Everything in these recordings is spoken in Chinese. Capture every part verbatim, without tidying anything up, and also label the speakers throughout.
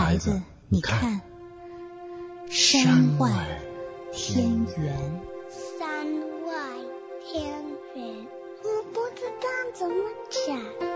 Speaker 1: 孩子，你看，山外天圆。
Speaker 2: 山外天圆，我不知道怎么讲。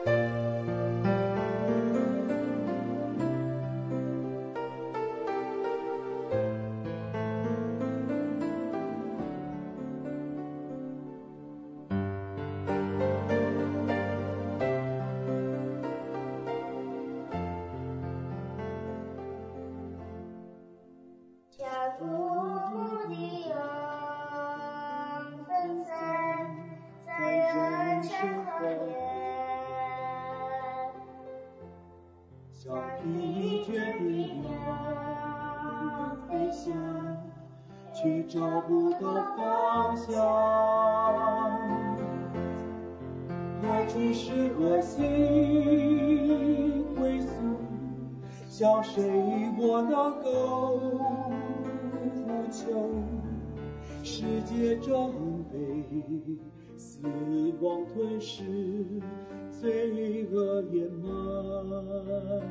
Speaker 3: 却找不到方向，海去时何心归宿，向谁我能够呼求？世界正被死亡吞噬，罪恶掩埋。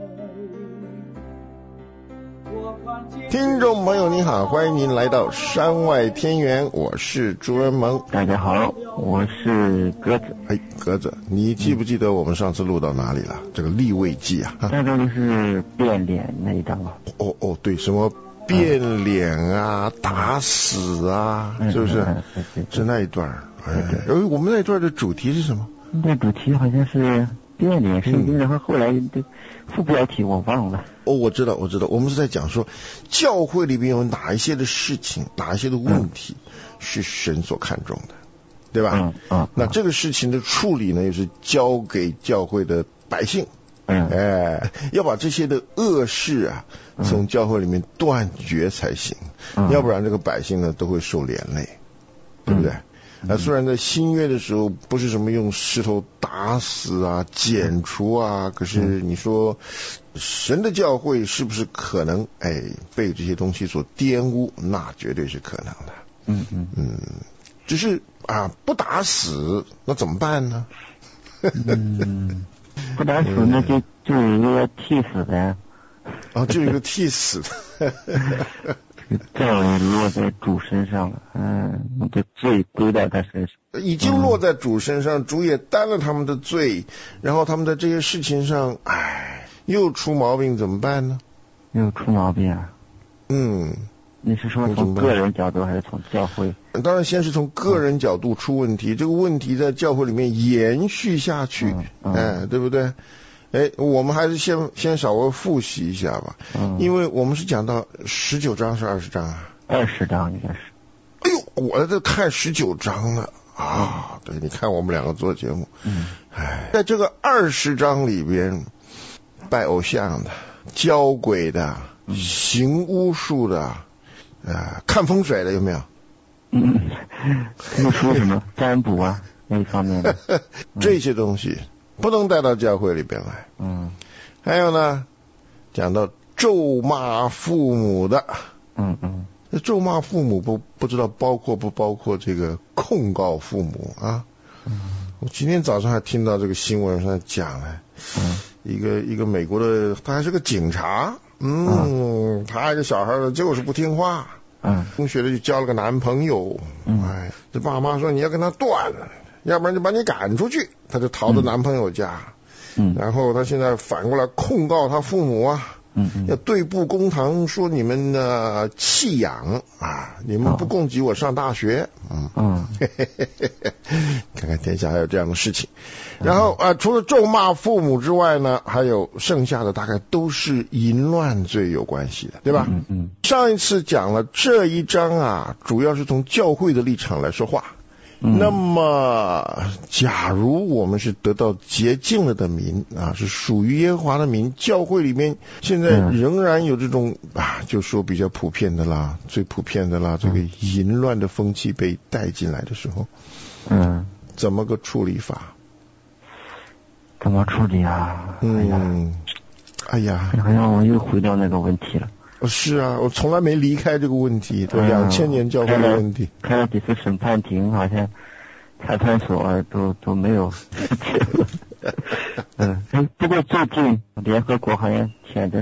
Speaker 4: 听众朋友您好，欢迎您来到山外天圆，我是朱文萌。
Speaker 5: 大家好，我是鸽子。
Speaker 4: 哎，鸽子，你记不记得我们上次录到哪里了？嗯、这个立位记啊，
Speaker 5: 大概就是变脸那一章吧。
Speaker 4: 哦哦，对，什么变脸啊、嗯、打死啊，嗯、是不是？
Speaker 5: 嗯嗯嗯、
Speaker 4: 是那一段。哎，而我们那一段的主题是什么？
Speaker 5: 那主题好像是变脸圣经，然后后来的副标题我忘了。
Speaker 4: 哦，我知道，我知道，我们是在讲说教会里面有哪一些的事情，哪一些的问题是神所看重的，对吧？
Speaker 5: 嗯嗯。
Speaker 4: 那这个事情的处理呢，也是交给教会的百姓。
Speaker 5: 嗯。
Speaker 4: 哎，要把这些的恶事啊，从教会里面断绝才行，
Speaker 5: 嗯、
Speaker 4: 要不然这个百姓呢都会受连累，对不对？嗯那、啊、虽然在新约的时候不是什么用石头打死啊、剪除啊，可是你说神的教会是不是可能哎被这些东西所玷污？那绝对是可能的。
Speaker 5: 嗯嗯
Speaker 4: 嗯，只是啊不打死那怎么办呢？
Speaker 5: 嗯，不打死那就就有一个替死的。
Speaker 4: 哦，就有一个替死的。
Speaker 5: 罪落在主身上了，嗯，你的罪归到他身上，
Speaker 4: 已经落在主身上，嗯、主也担了他们的罪，然后他们在这些事情上，唉，又出毛病，怎么办呢？
Speaker 5: 又出毛病啊？
Speaker 4: 嗯，
Speaker 5: 你是说从个人角度还是从教会？
Speaker 4: 当然，先是从个人角度出问题，嗯、这个问题在教会里面延续下去，嗯嗯、哎，对不对？哎，我们还是先先稍微复习一下吧，嗯、因为我们是讲到十九章是二十章啊？
Speaker 5: 二十章应该是。
Speaker 4: 哎呦，我在这看十九章了啊！对，你看我们两个做节目，
Speaker 5: 嗯，
Speaker 4: 哎，在这个二十章里边，拜偶像的、交鬼的、
Speaker 5: 嗯、
Speaker 4: 行巫术的、呃，看风水的有没有？
Speaker 5: 嗯，又说什么占卜啊那一方面的，
Speaker 4: 这些东西。不能带到教会里边来。
Speaker 5: 嗯，
Speaker 4: 还有呢，讲到咒骂父母的。
Speaker 5: 嗯嗯，
Speaker 4: 那咒骂父母不不知道包括不包括这个控告父母啊？
Speaker 5: 嗯，
Speaker 4: 我今天早上还听到这个新闻上讲了，
Speaker 5: 嗯，
Speaker 4: 一个一个美国的，他还是个警察，嗯，嗯他一个小孩的就是不听话，
Speaker 5: 嗯，
Speaker 4: 中学的就交了个男朋友，
Speaker 5: 嗯，
Speaker 4: 哎，这爸妈说你要跟他断了。要不然就把你赶出去，他就逃到男朋友家，
Speaker 5: 嗯，
Speaker 4: 然后他现在反过来控告他父母啊，
Speaker 5: 嗯嗯，
Speaker 4: 要对簿公堂，说你们呢弃养啊，你们不供给我上大学，
Speaker 5: 嗯嗯，
Speaker 4: 看看天下还有这样的事情，然后啊，除了咒骂父母之外呢，还有剩下的大概都是淫乱罪有关系的，对吧？
Speaker 5: 嗯嗯，
Speaker 4: 上一次讲了这一章啊，主要是从教会的立场来说话。
Speaker 5: 嗯、
Speaker 4: 那么假如我们是得到洁净了的民啊，是属于耶和华的民，教会里面现在仍然有这种、嗯、啊，就说比较普遍的啦，最普遍的啦，这个淫乱的风气被带进来的时候，
Speaker 5: 嗯，
Speaker 4: 怎么个处理法？
Speaker 5: 怎么处理啊？
Speaker 4: 嗯，哎呀，
Speaker 5: 好像我又回到那个问题了。
Speaker 4: 是啊，我从来没离开这个问题，对，两千年教会的问题。
Speaker 5: 开了几次审判庭，好像裁判所都都没有结论。嗯，不过最近联合国好像谴责什么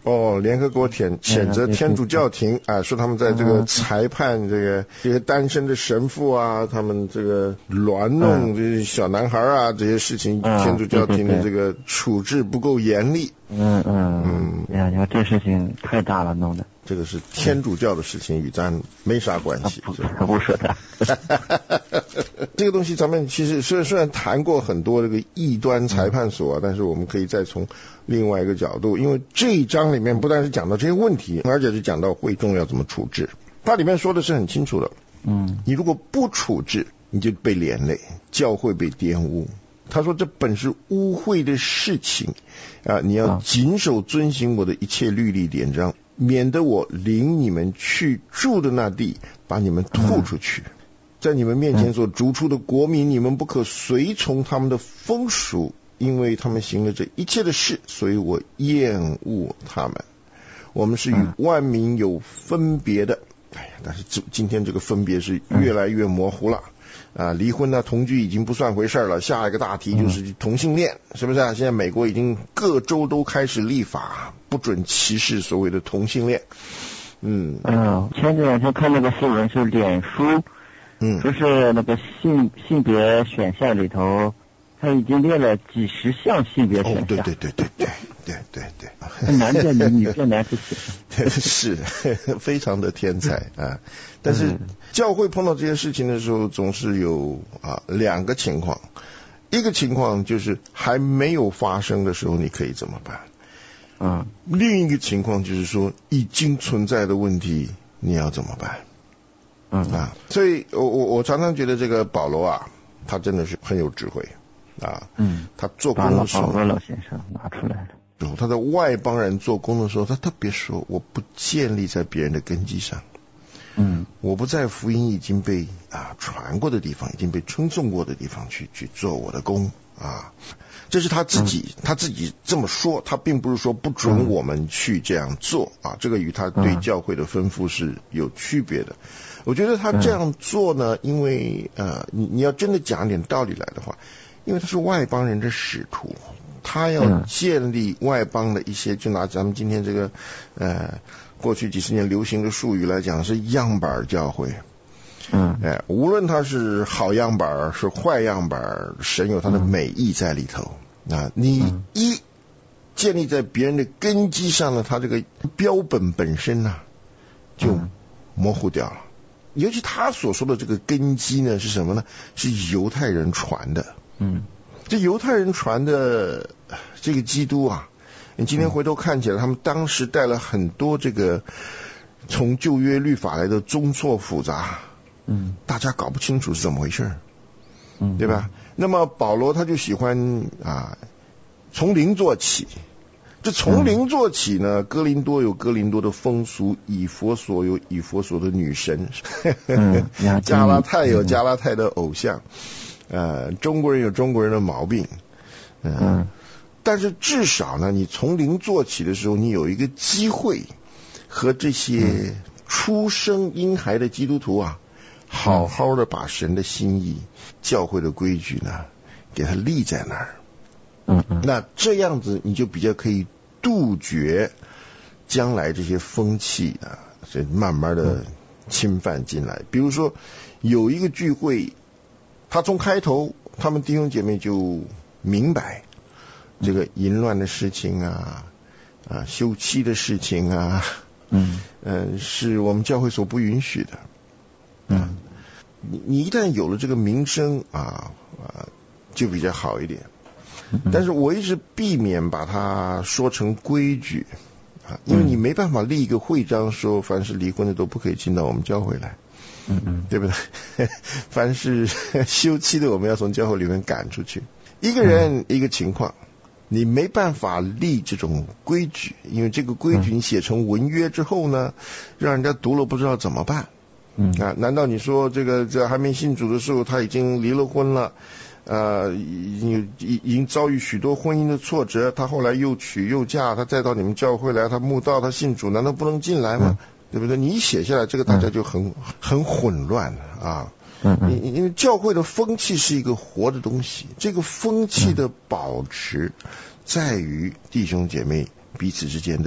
Speaker 4: 哦，联合国谴谴责天主教廷啊、呃，说他们在这个裁判这个这些单身的神父啊，他们这个乱弄这些小男孩啊，这些事情，天主教廷的这个处置不够严厉。
Speaker 5: 嗯嗯嗯，呀，你看这事情太大了，弄的。
Speaker 4: 这个是天主教的事情，与咱没啥关系。
Speaker 5: 不不说他。
Speaker 4: 这个东西咱们其实虽然虽然谈过很多这个异端裁判所、啊，但是我们可以再从另外一个角度，因为这一章里面不但是讲到这些问题，而且是讲到会众要怎么处置。它里面说的是很清楚的。
Speaker 5: 嗯，
Speaker 4: 你如果不处置，你就被连累，教会被玷污。他说这本是污秽的事情啊，你要谨守遵行我的一切律例典章，免得我领你们去住的那地，把你们吐出去。在你们面前所逐出的国民，你们不可随从他们的风俗，因为他们行了这一切的事，所以我厌恶他们。我们是与万民有分别的。哎呀，但是今天这个分别是越来越模糊了。啊，离婚呢，同居已经不算回事了。下一个大题就是同性恋，是不是啊？现在美国已经各州都开始立法，不准歧视所谓的同性恋。嗯
Speaker 5: 嗯，前几两天看那个新闻是脸书，
Speaker 4: 嗯，
Speaker 5: 说是那个性性别选项里头，他已经列了几十项性别选项。
Speaker 4: 哦，对对对对对对对对，
Speaker 5: 男变女，女变男，是
Speaker 4: 是非常的天才啊！但是教会碰到这些事情的时候，总是有啊两个情况，一个情况就是还没有发生的时候，你可以怎么办？
Speaker 5: 嗯，
Speaker 4: 另一个情况就是说已经存在的问题，你要怎么办？
Speaker 5: 嗯
Speaker 4: 啊，所以我我我常常觉得这个保罗啊，他真的是很有智慧啊。
Speaker 5: 嗯，
Speaker 4: 他做工的时候，
Speaker 5: 保罗老先生拿出来了。
Speaker 4: 他在外邦人做工的时候，他特别说：“我不建立在别人的根基上。”
Speaker 5: 嗯，
Speaker 4: 我不在福音已经被啊传过的地方，已经被称颂过的地方去去做我的工啊。这是他自己、嗯、他自己这么说，他并不是说不准我们去这样做啊。这个与他对教会的吩咐是有区别的。我觉得他这样做呢，因为呃，你你要真的讲点道理来的话，因为他是外邦人的使徒。他要建立外邦的一些，就拿咱们今天这个呃过去几十年流行的术语来讲，是样板教会。
Speaker 5: 嗯，
Speaker 4: 哎，无论他是好样板是坏样板，神有他的美意在里头。啊，你一建立在别人的根基上呢，他这个标本本身呢、啊、就模糊掉了。尤其他所说的这个根基呢是什么呢？是犹太人传的。
Speaker 5: 嗯。
Speaker 4: 这犹太人传的这个基督啊，你今天回头看起来，他们当时带了很多这个从旧约律法来的宗错复杂，
Speaker 5: 嗯，
Speaker 4: 大家搞不清楚是怎么回事，
Speaker 5: 嗯，
Speaker 4: 对吧？那么保罗他就喜欢啊，从零做起。这从零做起呢，哥林多有哥林多的风俗，以弗所有以弗所的女神，
Speaker 5: 嗯，
Speaker 4: 加拉太有加拉太的偶像。呃，中国人有中国人的毛病，呃、嗯，但是至少呢，你从零做起的时候，你有一个机会和这些出生婴孩的基督徒啊，好好的把神的心意、教会的规矩呢，给他立在那儿。
Speaker 5: 嗯嗯，
Speaker 4: 那这样子你就比较可以杜绝将来这些风气啊，这慢慢的侵犯进来。比如说有一个聚会。他从开头，他们弟兄姐妹就明白这个淫乱的事情啊，啊，休妻的事情啊，
Speaker 5: 嗯，
Speaker 4: 呃，是我们教会所不允许的。
Speaker 5: 嗯，
Speaker 4: 你你一旦有了这个名声啊啊，就比较好一点。但是我一直避免把它说成规矩啊，因为你没办法立一个会章说，凡是离婚的都不可以进到我们教会来。
Speaker 5: 嗯嗯，
Speaker 4: 对不对？凡是休妻的，我们要从教会里面赶出去。一个人、嗯、一个情况，你没办法立这种规矩，因为这个规矩你写成文约之后呢，让人家读了不知道怎么办。
Speaker 5: 嗯
Speaker 4: 啊，难道你说这个在还没信主的时候他已经离了婚了？呃，已经已经遭遇许多婚姻的挫折，他后来又娶又嫁，他再到你们教会来，他慕道，他信主，难道不能进来吗？嗯，对不对？你一写下来，这个大家就很、嗯、很混乱啊。
Speaker 5: 嗯嗯。
Speaker 4: 因为教会的风气是一个活的东西，这个风气的保持在于弟兄姐妹彼此之间的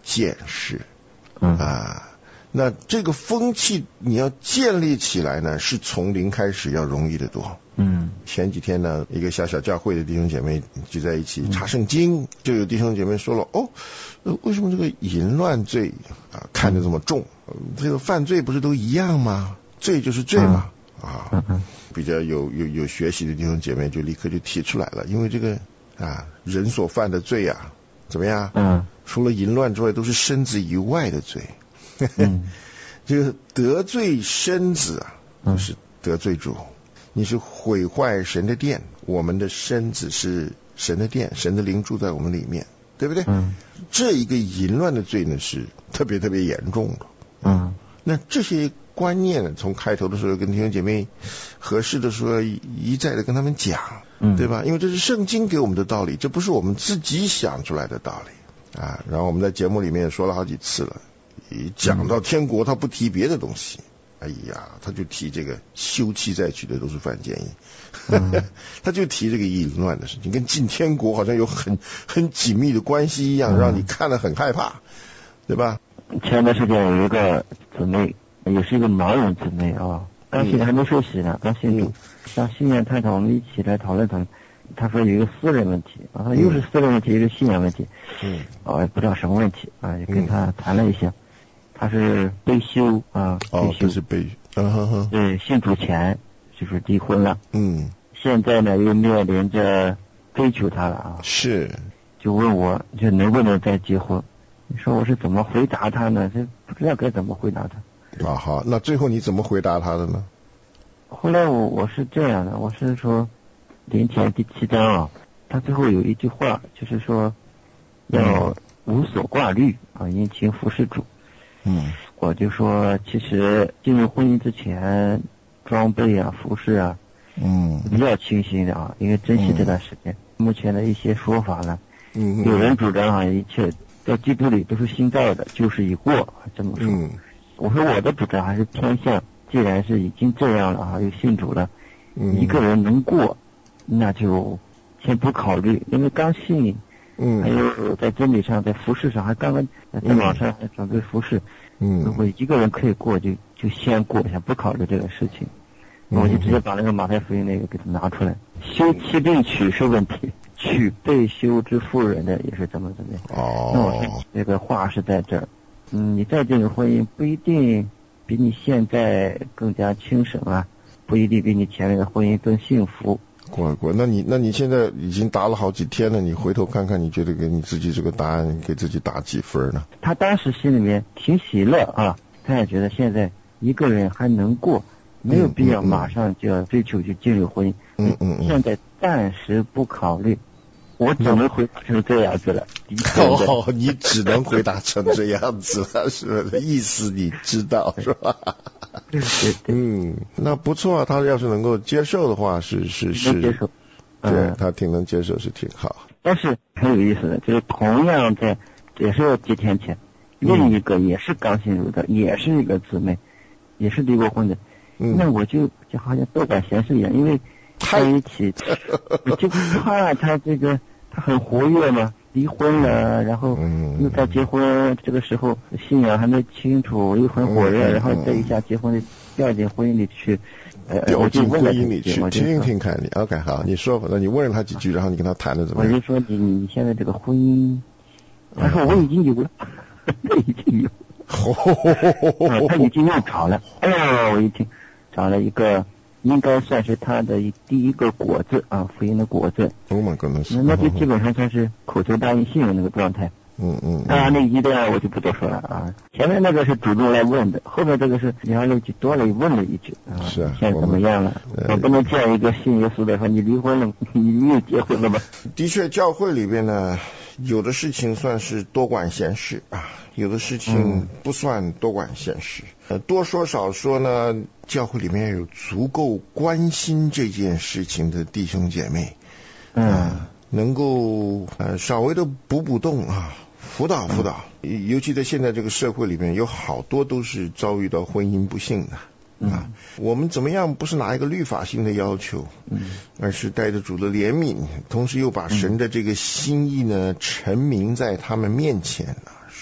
Speaker 4: 见识。
Speaker 5: 嗯
Speaker 4: 啊，那这个风气你要建立起来呢，是从零开始要容易得多。
Speaker 5: 嗯，
Speaker 4: 前几天呢，一个小小教会的弟兄姐妹聚在一起查圣经，就有弟兄姐妹说了，哦，为什么这个淫乱罪啊看得这么重？这个犯罪不是都一样吗？罪就是罪嘛。啊，比较有有有学习的弟兄姐妹就立刻就提出来了，因为这个啊人所犯的罪啊，怎么样？嗯，除了淫乱之外，都是身子以外的罪。嗯，这个得罪身子啊，就是得罪主。你是毁坏神的殿，我们的身子是神的殿，神的灵住在我们里面，对不对？嗯，这一个淫乱的罪呢是特别特别严重的。嗯，那这些观念呢，从开头的时候跟弟兄姐妹合适的时候一再的跟他们讲，嗯，对吧？因为这是圣经给我们的道理，这不是我们自己想出来的道理啊。然后我们在节目里面也说了好几次了，一讲到天国，他不提别的东西。哎呀，他就提这个休妻再娶的都是犯奸淫，嗯、他就提这个淫乱的事情，跟进天国好像有很很紧密的关系一样，嗯、让你看了很害怕，对吧？
Speaker 5: 前段时间有一个姊妹，也是一个盲人姊妹啊，刚信还没受洗呢，刚信主，上信仰探讨，我们一起来讨论讨论。他说有一个私人问题啊，又是私人问题，又是信仰问题，嗯，啊，也不知道什么问题啊，也跟他谈了一下。他是被休啊，
Speaker 4: 哦，这是被，嗯哼哼，
Speaker 5: 对，信主前就是离婚了，
Speaker 4: 嗯，
Speaker 5: 现在呢又面临着追求他了啊，
Speaker 4: 是，
Speaker 5: 就问我就能不能再结婚？你说我是怎么回答他呢？这不知道该怎么回答他。
Speaker 4: 啊好，那最后你怎么回答他的呢？
Speaker 5: 后来我我是这样的，我是说林前第七章啊，他最后有一句话就是说要无所挂虑啊，殷勤服侍主。嗯，我就说，其实进入婚姻之前，装备啊、服饰啊，嗯，比较清新的啊，因为珍惜这段时间。嗯、目前的一些说法呢，嗯，有人主张啊，一切在基督里都是新造的，旧事已过，这么说。嗯，我说我的主张还是偏向，既然是已经这样了啊，又信主了，嗯，一个人能过，那就先不考虑，因为刚信。嗯，还有在真理上，在服饰上，还刚刚在网上还准备服饰。嗯，如果一个人可以过，就就先过一下，不考虑这个事情。嗯、我就直接把那个马太福音那个给他拿出来，休妻并娶是问题，娶被休之妇人的也是怎么怎么样。哦，那我说这个话是在这儿。嗯，你再进入婚姻不一定比你现在更加轻省啊，不一定比你前面的婚姻更幸福。
Speaker 4: 过过，那你那你现在已经答了好几天了，你回头看看，你觉得给你自己这个答案给自己打几分呢？
Speaker 5: 他当时心里面挺喜乐啊，他也觉得现在一个人还能过，没有必要马上就要追求去进入婚姻。嗯嗯嗯。现在暂时不考虑，我只能回答成这样子了。
Speaker 4: 哦，你只能回答成这样子了，是不是？意思你知道是吧？
Speaker 5: 对对对，
Speaker 4: 嗯，那不错啊，他要是能够接受的话，是是是，
Speaker 5: 能接受，
Speaker 4: 对、嗯、他挺能接受，是挺好。
Speaker 5: 但是很有意思的，就是同样在也是几天前，另一个也是刚信主的，嗯、也是一个姊妹，也是离过婚的，嗯、那我就就好像多管闲事一样，因为在一起，就怕他这个他很活跃嘛。离婚了，然后又在结婚，这个时候信仰还没清楚，又很火热，然后这一下结婚掉进婚姻里去，呃，
Speaker 4: 掉进婚姻里去，听听看你 ，OK， 好，你说，那你问了他几句，然后你跟他谈的怎么样？
Speaker 5: 我就说你你现在这个婚姻，他说我已经有了，他已经有，他已经又找了，哎呀，我一听找了一个。应该算是他的第一个果子啊，福音的果子。
Speaker 4: 哦嘛，可能是。
Speaker 5: 那就基本上算是口头答应信的那个状态。嗯嗯。当然那一段我就不多说了啊。前面那个是主动来问的，后面这个是聊了一句，多了问了一句啊。
Speaker 4: 是啊。
Speaker 5: 现在怎么样了？我, 我不能见一个信耶稣的说你离婚了，你又结婚了吗？
Speaker 4: 的确，教会里边呢，有的事情算是多管闲事啊，有的事情不算多管闲事。呃，多说少说呢，教会里面有足够关心这件事情的弟兄姐妹，嗯、呃，能够呃稍微的补补洞啊，辅导辅导。嗯、尤其在现在这个社会里面，有好多都是遭遇到婚姻不幸的。啊，我们怎么样不是拿一个律法性的要求，嗯，而是带着主的怜悯，同时又把神的这个心意呢陈明在他们面前啊，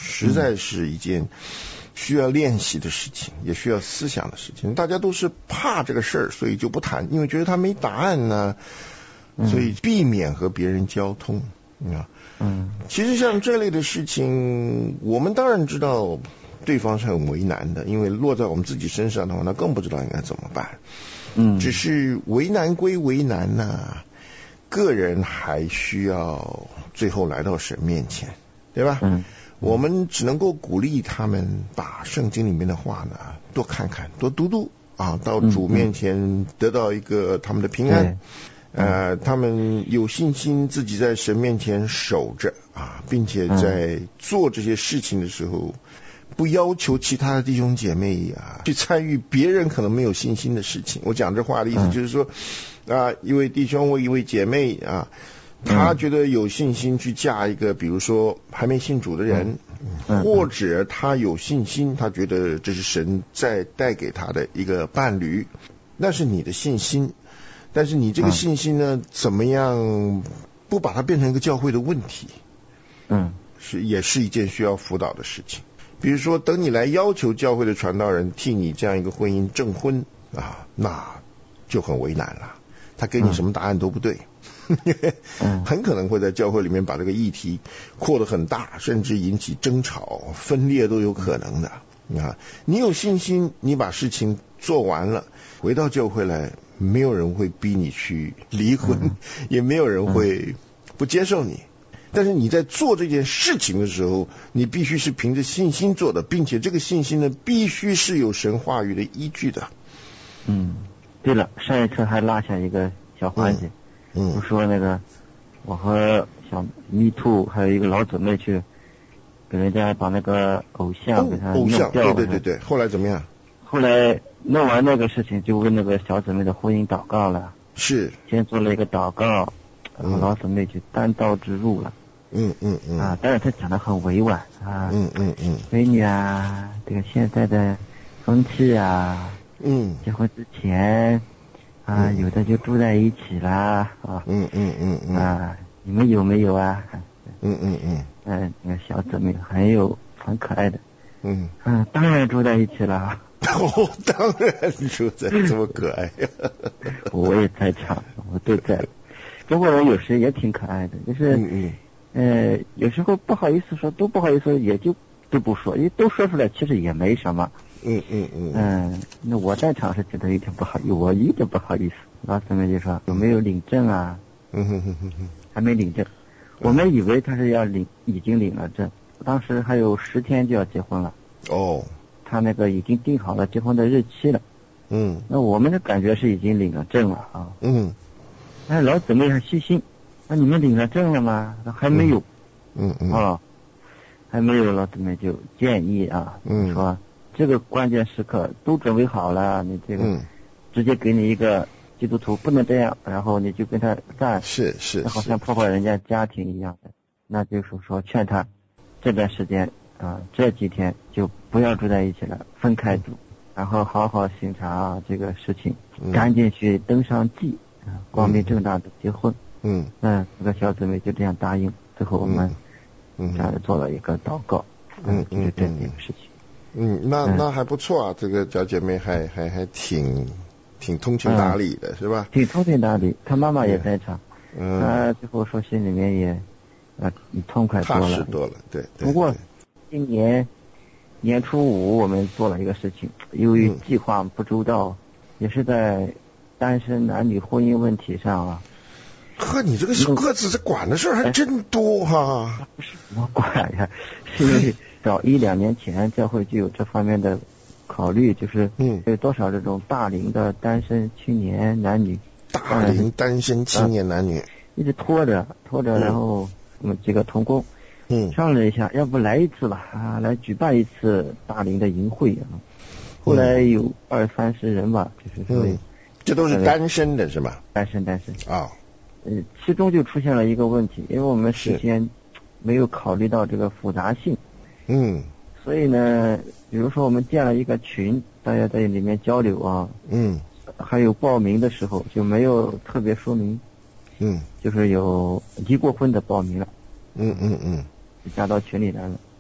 Speaker 4: 实在是一件需要练习的事情，也需要思想的事情。大家都是怕这个事儿，所以就不谈，因为觉得他没答案呢，所以避免和别人交通。啊，嗯，其实像这类的事情，我们当然知道对方是很为难的，因为落在我们自己身上的话，那更不知道应该怎么办。嗯，只是为难归为难呐、啊，个人还需要最后来到神面前，对吧？嗯，我们只能够鼓励他们把圣经里面的话呢多看看，多读读啊，到主面前得到一个他们的平安。呃，他们有信心自己在神面前守着啊，并且在做这些事情的时候，不要求其他的弟兄姐妹啊去参与别人可能没有信心的事情。我讲这话的意思就是说，啊，一位弟兄或一位姐妹啊，他觉得有信心去嫁一个，比如说还没信主的人，或者他有信心，他觉得这是神在带给他的一个伴侣，那是你的信心。但是你这个信心呢，怎么样不把它变成一个教会的问题？嗯，是也是一件需要辅导的事情。比如说，等你来要求教会的传道人替你这样一个婚姻证婚啊，那就很为难了。他给你什么答案都不对，嗯、很可能会在教会里面把这个议题扩得很大，甚至引起争吵、分裂都有可能的。啊，你有信心，你把事情做完了，回到教会来。没有人会逼你去离婚，嗯、也没有人会不接受你。但是你在做这件事情的时候，你必须是凭着信心做的，并且这个信心呢，必须是有神话语的依据的。
Speaker 5: 嗯，对了，上一次还落下一个小环节，嗯，我说那个我和小迷兔还有一个老姊妹去给人家把那个偶像给他
Speaker 4: 弄掉了，偶像，对对对对，后来怎么样？
Speaker 5: 后来弄完那个事情，就为那个小姊妹的婚姻祷告了。
Speaker 4: 是，
Speaker 5: 先做了一个祷告，然后老姊妹就单刀直入了。
Speaker 4: 嗯嗯嗯。
Speaker 5: 啊，但是他讲得很委婉啊。
Speaker 4: 嗯嗯嗯。
Speaker 5: 美女啊，这个现在的风气啊，嗯，结婚之前啊，嗯、有的就住在一起啦啊。
Speaker 4: 嗯嗯嗯嗯。
Speaker 5: 啊，你们有没有啊？
Speaker 4: 嗯嗯嗯。
Speaker 5: 嗯，那个小姊妹很有很可爱的。
Speaker 4: 嗯。
Speaker 5: 嗯，当然住在一起了。
Speaker 4: 哦，当然住在，这么可爱呀！
Speaker 5: 我也在场，我都在。中国人有时也挺可爱的，就是，嗯嗯，呃，有时候不好意思说，都不好意思说，也就都不说，因为都说出来，其实也没什么。
Speaker 4: 嗯嗯嗯。
Speaker 5: 嗯，那我在场是觉得有点不好意思，我一点不好意思。老姊妹就说有没有领证啊？
Speaker 4: 嗯哼哼哼哼，
Speaker 5: 还没领证。我们以为他是要领，已经领了证，当时还有十天就要结婚了。
Speaker 4: 哦。
Speaker 5: 他那个已经定好了结婚的日期了，嗯，那我们的感觉是已经领了证了啊，嗯，那老姊妹很细心，那你们领了证了吗？还没有，
Speaker 4: 嗯嗯，
Speaker 5: 啊，还没有，老姊妹就建议啊，嗯，说这个关键时刻都准备好了，你这个，嗯，直接给你一个基督徒不能这样，然后你就跟他干，
Speaker 4: 是是，
Speaker 5: 好像破坏人家家庭一样的，那就是说劝他这段时间。啊，这几天就不要住在一起了，分开住，然后好好审查这个事情，嗯、赶紧去登上记，啊，光明正大的结婚。嗯，嗯，这个小姊妹就这样答应。最后我们嗯这样做了一个祷告，嗯嗯，就这件事情。
Speaker 4: 嗯，那那还不错啊，这个小姐妹还还还挺挺通情达理的，嗯、是吧？
Speaker 5: 挺通情达理，她妈妈也在场，嗯，她最后说心里面也啊痛快多了，
Speaker 4: 踏实多了，对。对
Speaker 5: 不过。今年年初五，我们做了一个事情，由于计划不周到，嗯、也是在单身男女婚姻问题上啊。
Speaker 4: 呵，你这个个子这管的事儿还真多哈！
Speaker 5: 哎、不是我管呀，是因为早一两年前教会就有这方面的考虑，就是嗯，有多少这种大龄的单身青年男女，
Speaker 4: 大龄单身青年男女、
Speaker 5: 啊、一直拖着拖着，然后我们几个同工。嗯，商量一下，要不来一次吧？啊，来举办一次大龄的营会啊。后来有二三十人吧，就是说、嗯，
Speaker 4: 这都是单身的是吗？
Speaker 5: 单身单身
Speaker 4: 啊。
Speaker 5: 呃，其中就出现了一个问题，因为我们事先没有考虑到这个复杂性。嗯。所以呢，比如说我们建了一个群，大家在里面交流啊。嗯。还有报名的时候就没有特别说明。嗯。就是有离过婚的报名了。
Speaker 4: 嗯嗯嗯。
Speaker 5: 加到群里来了，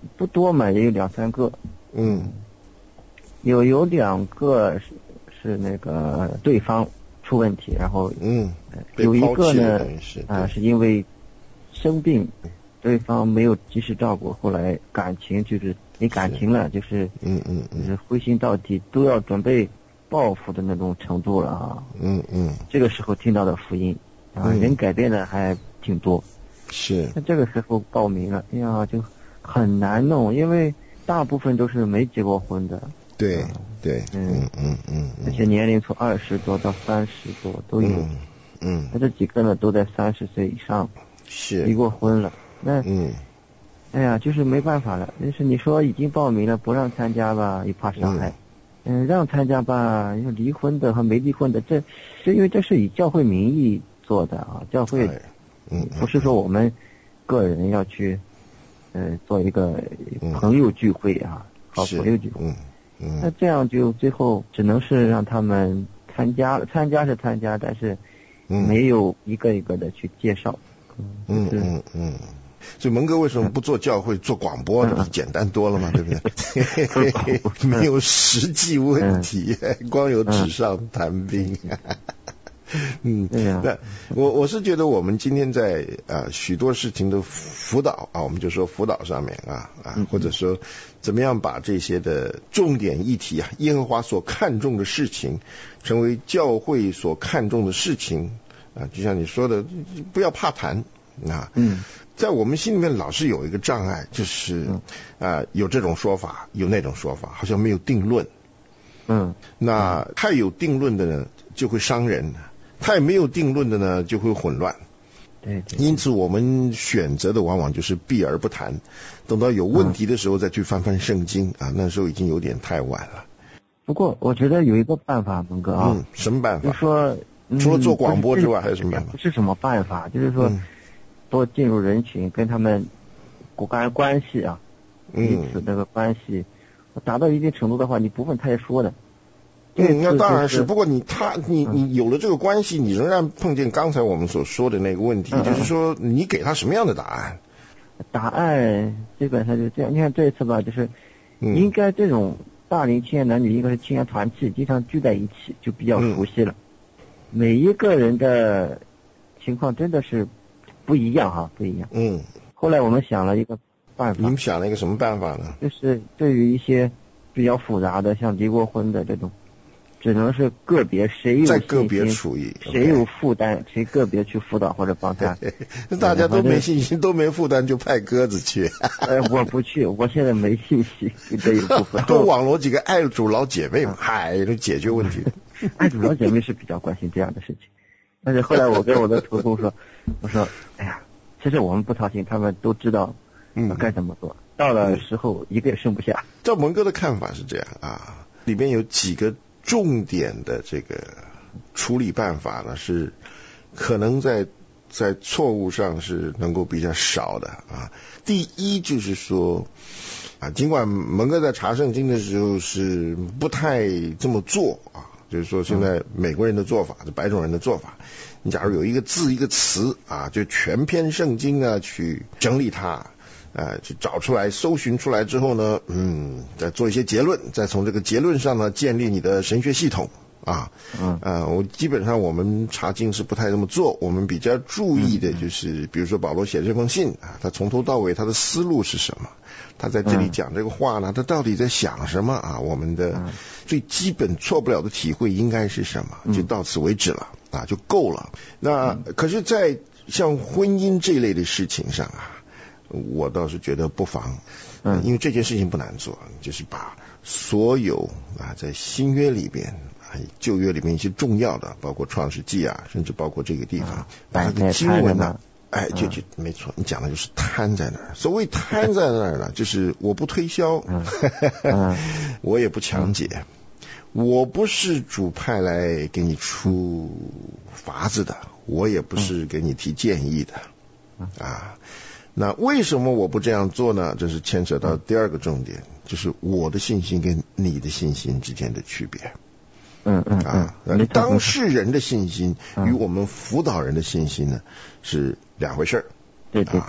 Speaker 5: 不多嘛，也有两三个。
Speaker 4: 嗯，
Speaker 5: 有有两个是是那个对方出问题，然后
Speaker 4: 嗯，
Speaker 5: 有一个呢
Speaker 4: 是
Speaker 5: 啊是因为生病，对方没有及时照顾，后来感情就是没感情了，就是
Speaker 4: 嗯嗯
Speaker 5: 就是灰心到底，都要准备报复的那种程度了啊。
Speaker 4: 嗯嗯，
Speaker 5: 这个时候听到的福音啊，
Speaker 4: 嗯、
Speaker 5: 人改变的还挺多。
Speaker 4: 是。
Speaker 5: 那这个时候报名了，哎呀就很难弄，因为大部分都是没结过婚的。
Speaker 4: 对、
Speaker 5: 啊、
Speaker 4: 对，嗯嗯嗯，
Speaker 5: 而且年龄从二十多到三十多都有。
Speaker 4: 嗯嗯，
Speaker 5: 那这几个呢都在三十岁以上，
Speaker 4: 是
Speaker 5: 离过婚了。那
Speaker 4: 嗯，
Speaker 5: 哎呀，就是没办法了。就是你说已经报名了，不让参加吧，又怕伤害。嗯，让参加吧，又离婚的和没离婚的，这是因为这是以教会名义做的啊，教会，
Speaker 4: 哎、嗯，
Speaker 5: 不是说我们个人要去，呃，做一个朋友聚会啊，好朋友聚会。
Speaker 4: 嗯嗯，
Speaker 5: 那这样就最后只能是让他们参加了，参加是参加，但是没有一个一个的去介绍。
Speaker 4: 嗯嗯嗯。所以蒙哥为什么不做教会、嗯、做广播？这不简单多了嘛，对不对？没有实际问题，嗯、光有纸上谈兵。嗯，
Speaker 5: 对呀、啊。
Speaker 4: 那我我是觉得我们今天在啊许多事情的辅导啊，我们就说辅导上面啊啊，
Speaker 5: 嗯、
Speaker 4: 或者说怎么样把这些的重点议题啊，耶和华所看重的事情，成为教会所看重的事情啊，就像你说的，不要怕谈啊。
Speaker 5: 嗯。
Speaker 4: 在我们心里面老是有一个障碍，就是啊、呃、有这种说法，有那种说法，好像没有定论。
Speaker 5: 嗯，
Speaker 4: 那太有定论的呢，就会伤人；太没有定论的呢，就会混乱。
Speaker 5: 对对。
Speaker 4: 因此，我们选择的往往就是避而不谈，等到有问题的时候再去翻翻圣经、嗯、啊，那时候已经有点太晚了。
Speaker 5: 不过，我觉得有一个办法，蒙哥啊，
Speaker 4: 嗯，什么办法？
Speaker 5: 就是说、嗯，
Speaker 4: 除了做广播之外，还有什么办法？
Speaker 5: 不是什么办法，就是说。嗯，多进入人群，跟他们骨干关系啊，彼此那个关系、嗯、达到一定程度的话，你不问他也说的。
Speaker 4: 嗯，那当然是。不过你他你你有了这个关系，你仍然碰见刚才我们所说的那个问题，
Speaker 5: 嗯、
Speaker 4: 就是说你给他什么样的答案？
Speaker 5: 答案基本上就是这样。你看这一次吧，就是应该这种大龄青年男女应该是青年团契，经常聚在一起，就比较熟悉了。嗯、每一个人的情况真的是。不一样哈，不一样。
Speaker 4: 嗯。
Speaker 5: 后来我们想了一个办法。
Speaker 4: 你们想了一个什么办法呢？
Speaker 5: 就是对于一些比较复杂的，像离过婚的这种，只能是个别谁有
Speaker 4: 在个别处理，
Speaker 5: 谁有负担，谁个别去辅导或者帮他。
Speaker 4: 那大家都没信心，都没负担，就派鸽子去。
Speaker 5: 呃，我不去，我现在没信心这一部分。
Speaker 4: 多网罗几个爱主老姐妹嘛，嗨，就解决问题。
Speaker 5: 爱主老姐妹是比较关心这样的事情。但是后来我跟我的徒弟说，我说，哎呀，其实我们不操心，他们都知道该怎么做。嗯、到了时候，一个也剩不下。
Speaker 4: 照蒙哥的看法是这样啊，里边有几个重点的这个处理办法呢，是可能在在错误上是能够比较少的啊。第一就是说啊，尽管蒙哥在查圣经的时候是不太这么做啊。就是说，现在美国人的做法，是白种人的做法。你假如有一个字一个词啊，就全篇圣经啊去整理它，呃，去找出来、搜寻出来之后呢，嗯，再做一些结论，再从这个结论上呢建立你的神学系统啊。嗯。呃，我基本上我们查经是不太这么做，我们比较注意的就是，比如说保罗写这封信啊，他从头到尾他的思路是什么？他在这里讲这个话呢，他到底在想什么啊？我们的最基本错不了的体会应该是什么？就到此为止了啊，就够了。那可是，在像婚姻这类的事情上啊，我倒是觉得不妨，嗯，因为这件事情不难做，就是把所有啊在新约里边啊旧约里面一些重要的，包括创世纪啊，甚至包括这个地方，把这个经文呢。哎，就就没错，你讲的就是摊在那儿。所谓摊在那儿呢，就是我不推销，嗯嗯、我也不强解，嗯、我不是主派来给你出法子的，我也不是给你提建议的，嗯、啊。那为什么我不这样做呢？这是牵扯到第二个重点，就是我的信心跟你的信心之间的区别。
Speaker 5: 嗯嗯
Speaker 4: 啊，嗯、当事人的信心与我们辅导人的信心呢是两回事儿。
Speaker 5: 对对对、啊，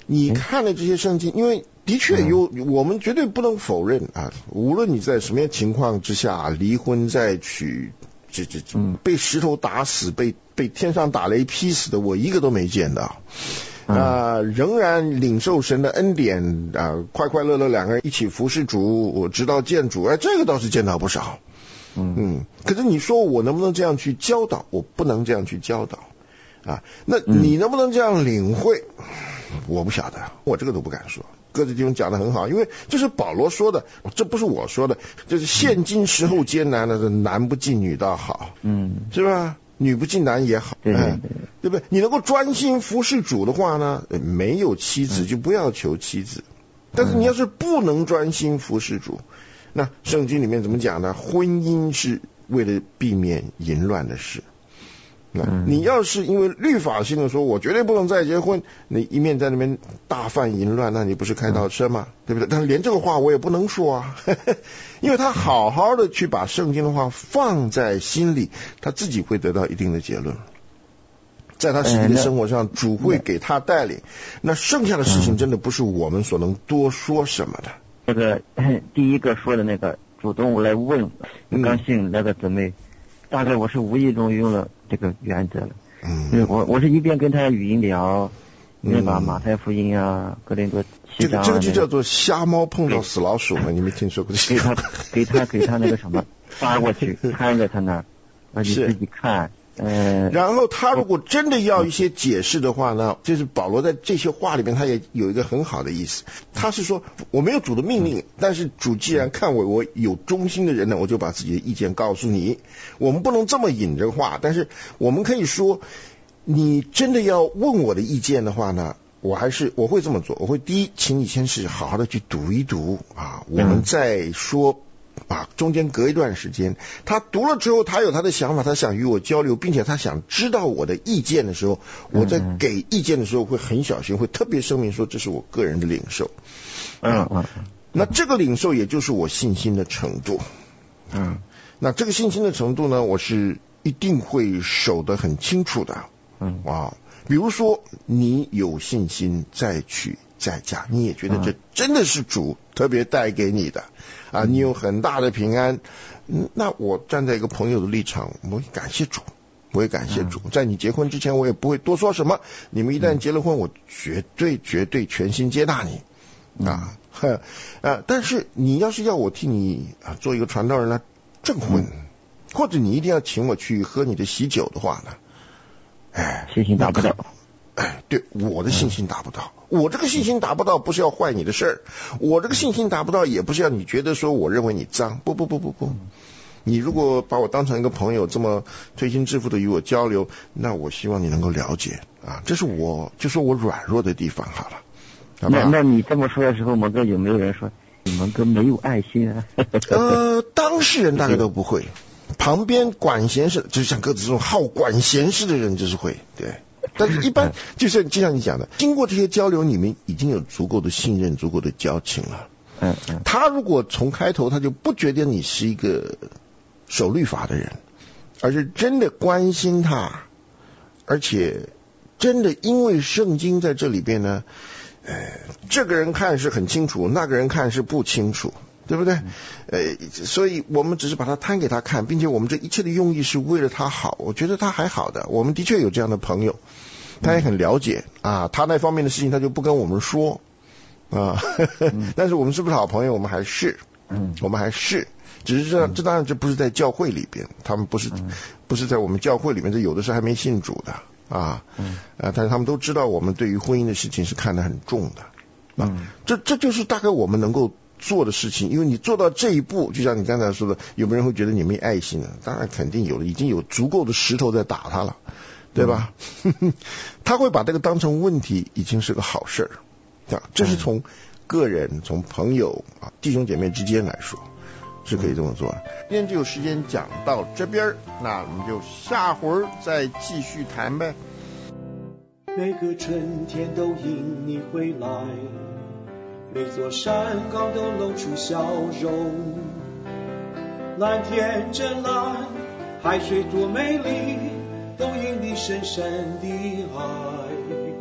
Speaker 4: 你看了这些圣经，因为的确有，我们绝对不能否认啊，无论你在什么样情况之下离婚再娶，这这这被石头打死，被被天上打雷劈死的，我一个都没见到。啊、呃，仍然领受神的恩典啊、呃，快快乐乐两个人一起服侍主，我直到见主，哎，这个倒是见到不少。嗯嗯，可是你说我能不能这样去教导？我不能这样去教导啊。那你能不能这样领会？嗯、我不晓得，我这个都不敢说。各自弟兄讲得很好，因为这是保罗说的，这不是我说的，这是现今时候艰难的，男不进女倒好，嗯，是吧？女不进男也好，对对对，对不对？你能够专心服侍主的话呢，没有妻子就不要求妻子。但是你要是不能专心服侍主，那圣经里面怎么讲呢？婚姻是为了避免淫乱的事。那你要是因为律法性的说，我绝对不能再结婚，你一面在那边大犯淫乱，那你不是开倒车吗？对不对？但是连这个话我也不能说啊，呵呵，因为他好好的去把圣经的话放在心里，他自己会得到一定的结论，在他实际的生活上，主会给他带领。那剩下的事情真的不是我们所能多说什么的。
Speaker 5: 这个第一个说的那个主动来问刚信那个姊妹，大概我是无意中用了这个原则了。嗯，因为我我是一边跟他语音聊，一边把马太福音啊、哥林多七章、啊、
Speaker 4: 这个这个就叫做瞎猫碰到死老鼠嘛，你没听说过这个？
Speaker 5: 给他给他给他那个什么发过去，看在他那儿，而你自己看。呃，
Speaker 4: 然后他如果真的要一些解释的话呢，就是保罗在这些话里面他也有一个很好的意思，他是说我没有主的命令，但是主既然看我我有忠心的人呢，我就把自己的意见告诉你。我们不能这么引这个话，但是我们可以说，你真的要问我的意见的话呢，我还是我会这么做，我会第一，请你先是好好的去读一读啊，我们再说。啊，中间隔一段时间，他读了之后，他有他的想法，他想与我交流，并且他想知道我的意见的时候，我在给意见的时候会很小心，会特别声明说这是我个人的领受。嗯嗯，那这个领受也就是我信心的程度。嗯，那这个信心的程度呢，我是一定会守得很清楚的。嗯啊，比如说你有信心再娶再嫁，你也觉得这真的是主特别带给你的。啊，你有很大的平安，嗯，那我站在一个朋友的立场，我会感谢主，我会感谢主。在你结婚之前，我也不会多说什么。你们一旦结了婚，我绝对绝对全心接纳你啊，呵，啊，但是你要是要我替你啊做一个传道人来证婚，或者你一定要请我去喝你的喜酒的话呢，哎，
Speaker 5: 信心达不到。
Speaker 4: 哎，对，我的信心达不到，我这个信心达不到不是要坏你的事儿，我这个信心达不到也不是要你觉得说我认为你脏，不不不不不，你如果把我当成一个朋友，这么推心置腹的与我交流，那我希望你能够了解啊，这是我就说我软弱的地方好了。好吧，
Speaker 5: 那那你这么说的时候，蒙哥有没有人说蒙哥没有爱心啊？
Speaker 4: 呃，当事人大概都不会，旁边管闲事，就是像鸽子这种好管闲事的人就是会，对。但是一般就是就像你讲的，经过这些交流，你们已经有足够的信任、足够的交情了。嗯嗯。他如果从开头他就不觉得你是一个守律法的人，而是真的关心他，而且真的因为圣经在这里边呢，呃，这个人看是很清楚，那个人看是不清楚。对不对？呃，所以我们只是把它摊给他看，并且我们这一切的用意是为了他好。我觉得他还好的，我们的确有这样的朋友，他也很了解啊，他那方面的事情他就不跟我们说啊。呵呵，但是我们是不是好朋友？我们还是，嗯，我们还是，只是这这当然这不是在教会里边，他们不是不是在我们教会里面，这有的是还没信主的啊，啊，但是他们都知道我们对于婚姻的事情是看得很重的啊。这这就是大概我们能够做的事情，因为你做到这一步，就像你刚才说的，有没有人会觉得你没爱心呢？当然肯定有的，已经有足够的石头在打他了，对吧？嗯、他会把这个当成问题，已经是个好事儿。这是从个人、从朋友啊、弟兄姐妹之间来说，是可以这么做的。今天就有时间讲到这边，那我们就下回再继续谈呗。
Speaker 3: 每个春天都因你回来，每座山岗都露出笑容，蓝天真蓝，海水多美丽，都因你深深的爱。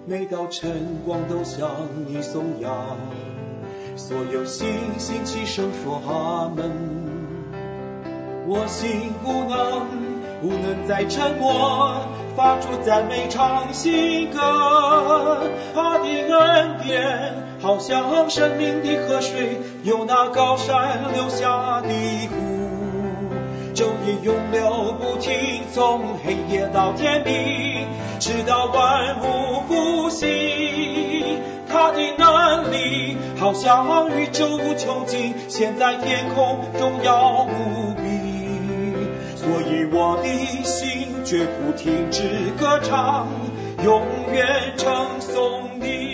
Speaker 3: 每道晨光都向你颂扬，所有星星齐声说阿门。我心不能不能再沉默，发出赞美唱新歌。他的恩典好像生命的河水，由那高山流下的湖，昼夜永流不停，从黑夜到天明，直到万物复兴。他的能力好像宇宙无穷尽，现在天空荣耀无比。所以我的心绝不停止歌唱，永远称颂你。